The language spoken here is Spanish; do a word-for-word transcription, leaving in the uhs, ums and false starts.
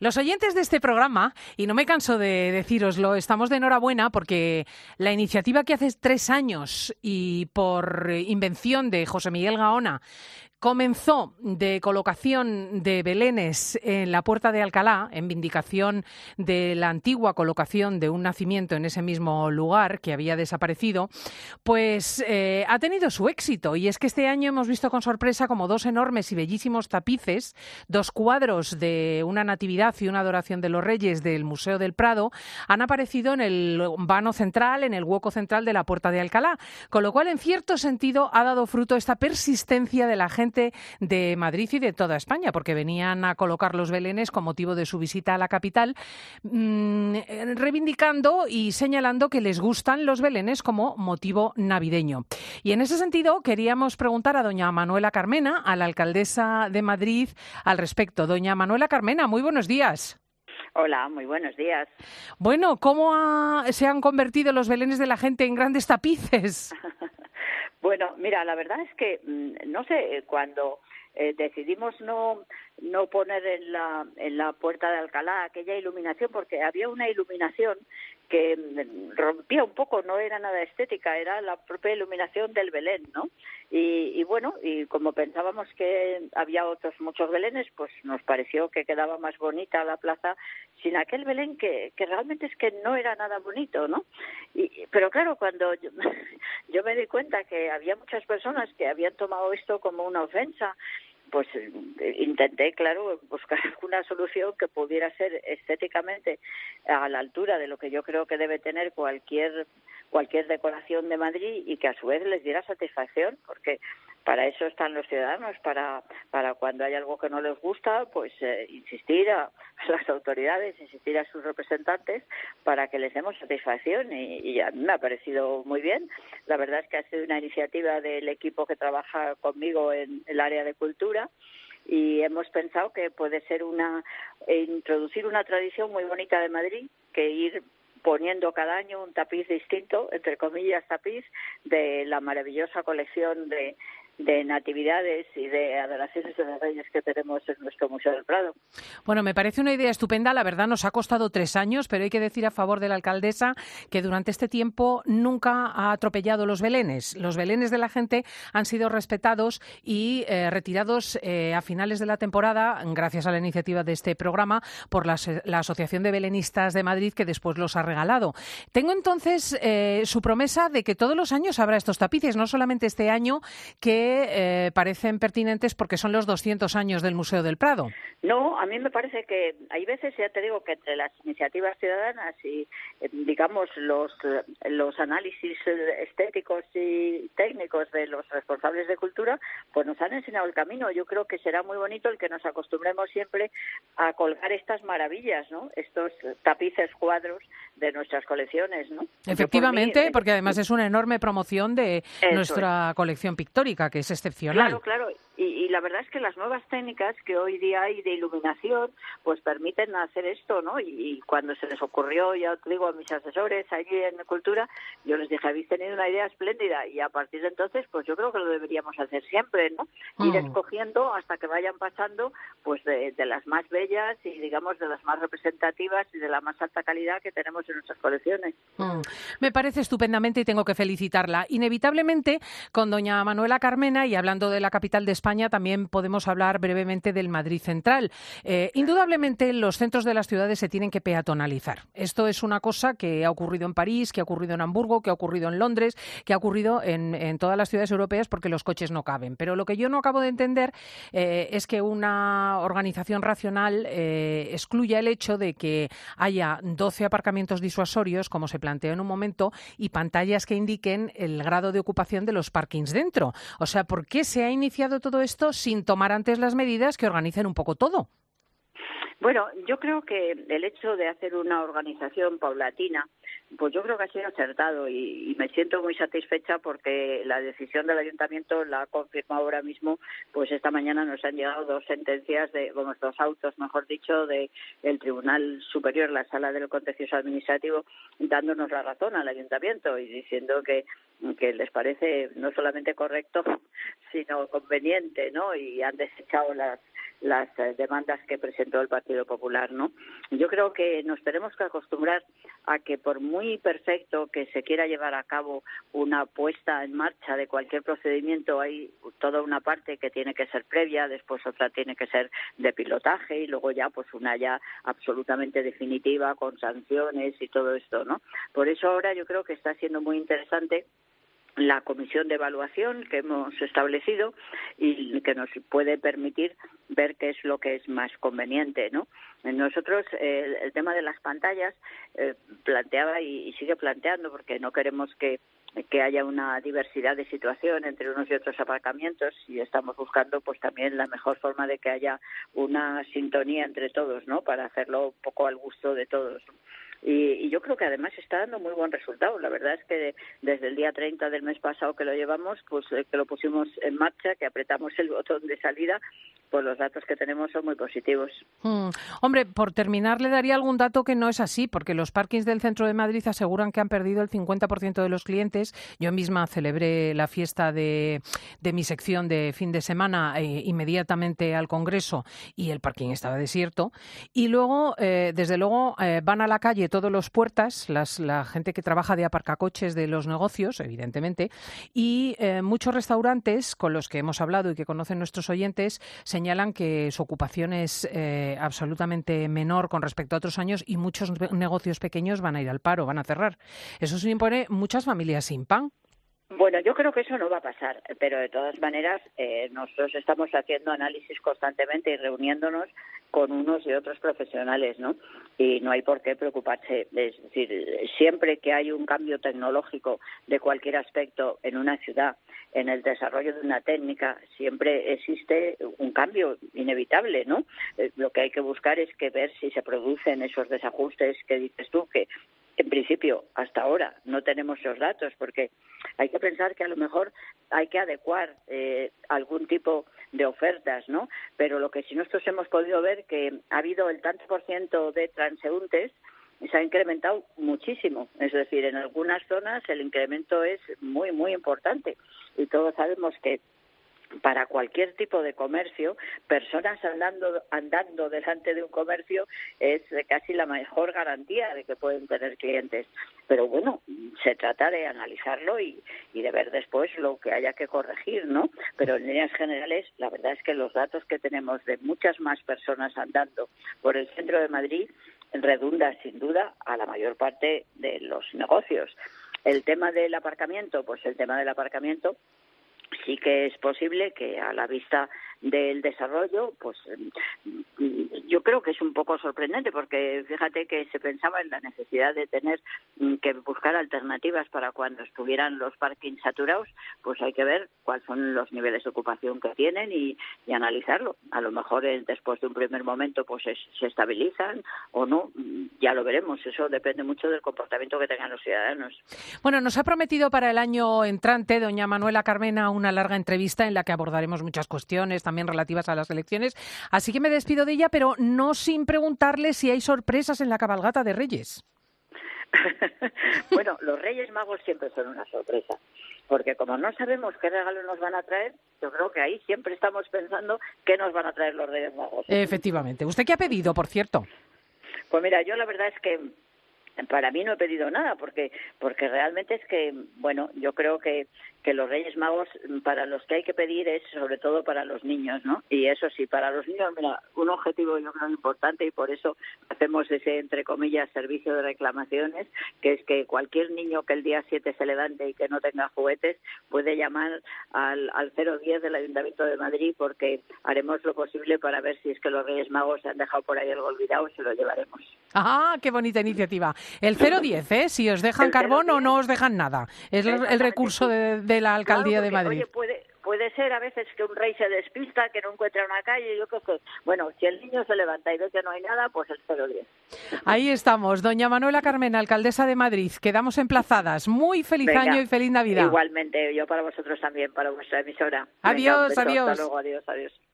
Los oyentes de este programa, y no me canso de decíroslo, estamos de enhorabuena porque la iniciativa que hace tres años y por invención de José Miguel Gaona comenzó de colocación de belenes en la Puerta de Alcalá, en vindicación de la antigua colocación de un nacimiento en ese mismo lugar que había desaparecido, pues eh, ha tenido su éxito. Y es que este año hemos visto con sorpresa como dos enormes y bellísimos tapices, dos cuadros de una natividad y una adoración de los reyes del Museo del Prado, han aparecido en el vano central, en el hueco central de la Puerta de Alcalá. Con lo cual, en cierto sentido, ha dado fruto esta persistencia de la gente de Madrid y de toda España, porque venían a colocar los belenes con motivo de su visita a la capital, mmm, reivindicando y señalando que les gustan los belenes como motivo navideño. Y en ese sentido queríamos preguntar a doña Manuela Carmena, a la alcaldesa de Madrid, al respecto. Doña Manuela Carmena, muy buenos días. Hola, muy buenos días. Bueno, ¿cómo ha, se han convertido los belenes de la gente en grandes tapices? Bueno, mira, la verdad es que, no sé, cuando eh, decidimos no no poner en la en la Puerta de Alcalá aquella iluminación, porque había una iluminación que rompía un poco, no era nada estética, era la propia iluminación del Belén, ¿no? Y, y bueno, y como pensábamos que había otros muchos belenes, pues nos pareció que quedaba más bonita la plaza sin aquel Belén que, que realmente es que no era nada bonito, ¿no? Y, pero claro, cuando yo, yo me di cuenta que había muchas personas que habían tomado esto como una ofensa, pues intenté, claro, buscar una solución que pudiera ser estéticamente a la altura de lo que yo creo que debe tener cualquier cualquier decoración de Madrid y que a su vez les diera satisfacción, porque para eso están los ciudadanos, para para cuando hay algo que no les gusta, pues eh, insistir a, a las autoridades, insistir a sus representantes para que les demos satisfacción y, y a mí me ha parecido muy bien. La verdad es que ha sido una iniciativa del equipo que trabaja conmigo en el área de cultura y hemos pensado que puede ser una eh, introducir una tradición muy bonita de Madrid, que ir poniendo cada año un tapiz distinto, entre comillas tapiz, de la maravillosa colección de, de natividades y de adoraciones de los reyes que tenemos en nuestro Museo del Prado. Bueno, me parece una idea estupenda. La verdad nos ha costado tres años, pero hay que decir a favor de la alcaldesa que durante este tiempo nunca ha atropellado los belenes. Los belenes de la gente han sido respetados y eh, retirados eh, a finales de la temporada, gracias a la iniciativa de este programa, por la, la Asociación de Belenistas de Madrid, que después los ha regalado. Tengo entonces eh, su promesa de que todos los años habrá estos tapices, no solamente este año, que eh, parecen pertinentes porque son los doscientos años del Museo del Prado. No, a mí me parece que hay veces, ya te digo, que entre las iniciativas ciudadanas y, eh, digamos, los los análisis estéticos y técnicos de los responsables de cultura, pues nos han enseñado el camino. Yo creo que será muy bonito el que nos acostumbremos siempre a colgar estas maravillas, ¿no? Estos tapices, cuadros de nuestras colecciones, ¿no? Efectivamente, mí, ¿eh? Porque además es una enorme promoción de Eso nuestra es. colección pictórica, que es excepcional. Claro, claro. Y, y la verdad es que las nuevas técnicas que hoy día hay de iluminación, pues permiten hacer esto, ¿no? Y, y cuando se les ocurrió, ya te digo, a mis asesores allí en Cultura, yo les dije, habéis tenido una idea espléndida, y a partir de entonces, pues yo creo que lo deberíamos hacer siempre, ¿no? Mm. Ir escogiendo hasta que vayan pasando, pues de, de las más bellas y, digamos, de las más representativas y de la más alta calidad que tenemos en nuestras colecciones. Mm. Me parece estupendamente y tengo que felicitarla. Inevitablemente, con doña Manuela Carmena, y hablando de la capital de España, también podemos hablar brevemente del Madrid Central. Eh, indudablemente, los centros de las ciudades se tienen que peatonalizar. Esto es una cosa que ha ocurrido en París, que ha ocurrido en Hamburgo, que ha ocurrido en Londres, que ha ocurrido en, en todas las ciudades europeas porque los coches no caben. Pero lo que yo no acabo de entender eh, es que una organización racional eh, excluya el hecho de que haya doce aparcamientos disuasorios, como se planteó en un momento, y pantallas que indiquen el grado de ocupación de los parkings dentro. O sea, ¿por qué se ha iniciado todo esto sin tomar antes las medidas que organicen un poco todo? Bueno, yo creo que el hecho de hacer una organización paulatina, pues yo creo que ha sido acertado y, y me siento muy satisfecha porque la decisión del Ayuntamiento la ha confirmado ahora mismo. Pues esta mañana nos han llegado dos sentencias, de, bueno, dos autos, mejor dicho, de el Tribunal Superior, la Sala del Contencioso Administrativo, dándonos la razón al Ayuntamiento y diciendo que que les parece no solamente correcto, sino conveniente, ¿no? Y han desechado las las eh, demandas que presentó el Partido Popular, ¿no? Yo creo que nos tenemos que acostumbrar a que por muy perfecto que se quiera llevar a cabo una puesta en marcha de cualquier procedimiento, hay toda una parte que tiene que ser previa, después otra tiene que ser de pilotaje y luego ya pues una ya absolutamente definitiva con sanciones y todo esto, ¿no? Por eso ahora yo creo que está siendo muy interesante la comisión de evaluación que hemos establecido y que nos puede permitir ver qué es lo que es más conveniente, ¿no? Nosotros eh, el tema de las pantallas eh, planteaba y, y sigue planteando, porque no queremos que que haya una diversidad de situación entre unos y otros aparcamientos, y estamos buscando pues también la mejor forma de que haya una sintonía entre todos, ¿no? Para hacerlo un poco al gusto de todos. Y, y yo creo que además está dando muy buen resultado. La verdad es que de, desde el día treinta del mes pasado que lo llevamos, pues eh, que lo pusimos en marcha, que apretamos el botón de salida, pues los datos que tenemos son muy positivos. Hmm. Hombre, por terminar, le daría algún dato que no es así, porque los parkings del centro de Madrid aseguran que han perdido el cincuenta por ciento de los clientes. Yo misma celebré la fiesta de, de mi sección de fin de semana eh, inmediatamente al Congreso y el parking estaba desierto. Y luego, eh, desde luego, eh, van a la calle todos los puertas, las, la gente que trabaja de aparcacoches de los negocios, evidentemente, y eh, muchos restaurantes con los que hemos hablado y que conocen nuestros oyentes señalan que su ocupación es eh, absolutamente menor con respecto a otros años y muchos negocios pequeños van a ir al paro, van a cerrar. Eso supone muchas familias sin pan. Bueno, yo creo que eso no va a pasar, pero de todas maneras eh, nosotros estamos haciendo análisis constantemente y reuniéndonos con unos y otros profesionales, ¿no? Y no hay por qué preocuparse. Es decir, siempre que hay un cambio tecnológico de cualquier aspecto en una ciudad, en el desarrollo de una técnica, siempre existe un cambio inevitable, ¿no? Eh, lo que hay que buscar es que ver si se producen esos desajustes que dices tú, que en principio, hasta ahora no tenemos esos datos, porque hay que pensar que a lo mejor hay que adecuar eh, algún tipo de ofertas, ¿no? Pero lo que sí nosotros hemos podido ver que ha habido el tanto por ciento de transeúntes se ha incrementado muchísimo. Es decir, en algunas zonas el incremento es muy, muy importante. Y todos sabemos que para cualquier tipo de comercio, personas andando andando delante de un comercio es casi la mejor garantía de que pueden tener clientes. Pero bueno, se trata de analizarlo y, y de ver después lo que haya que corregir, ¿no? Pero en líneas generales, la verdad es que los datos que tenemos de muchas más personas andando por el centro de Madrid redunda sin duda a la mayor parte de los negocios. El tema del aparcamiento, pues el tema del aparcamiento sí que es posible que a la vista del desarrollo, pues yo creo que es un poco sorprendente, porque fíjate que se pensaba en la necesidad de tener que buscar alternativas para cuando estuvieran los parkings saturados, pues hay que ver cuáles son los niveles de ocupación que tienen y, y analizarlo. A lo mejor eh, después de un primer momento pues es, se estabilizan o no, ya lo veremos. Eso depende mucho del comportamiento que tengan los ciudadanos. Bueno, nos ha prometido para el año entrante doña Manuela Carmena una larga entrevista en la que abordaremos muchas cuestiones también relativas a las elecciones, así que me despido de ella, pero no sin preguntarle si hay sorpresas en la cabalgata de Reyes. Bueno, los Reyes Magos siempre son una sorpresa, porque como no sabemos qué regalo nos van a traer, yo creo que ahí siempre estamos pensando qué nos van a traer los Reyes Magos. Efectivamente. ¿Usted qué ha pedido, por cierto? Pues mira, yo la verdad es que para mí no he pedido nada, porque porque realmente es que, bueno, yo creo que, que los Reyes Magos, para los que hay que pedir es sobre todo para los niños, ¿no? Y eso sí, para los niños, mira, un objetivo yo creo importante, y por eso hacemos ese, entre comillas, servicio de reclamaciones, que es que cualquier niño que el día siete se levante y que no tenga juguetes puede llamar al, al cero diez del Ayuntamiento de Madrid, porque haremos lo posible para ver si es que los Reyes Magos se han dejado por ahí algo olvidado y se lo llevaremos. ¡Ah, qué bonita iniciativa! El cero diez, ¿eh? Si os dejan carbón o no os dejan nada. Es el recurso de, de la Alcaldía claro, porque, de Madrid. Oye, puede, puede ser a veces que un rey se despista, que no encuentra una calle, yo creo que, bueno, si el niño se levanta y ve que no hay nada, pues el cero diez. Ahí estamos. Doña Manuela Carmena, alcaldesa de Madrid. Quedamos emplazadas. Muy feliz Venga, año y feliz Navidad. Igualmente, yo para vosotros también, para vuestra emisora. Adiós, Venga, un beso, adiós. Hasta luego, adiós, adiós.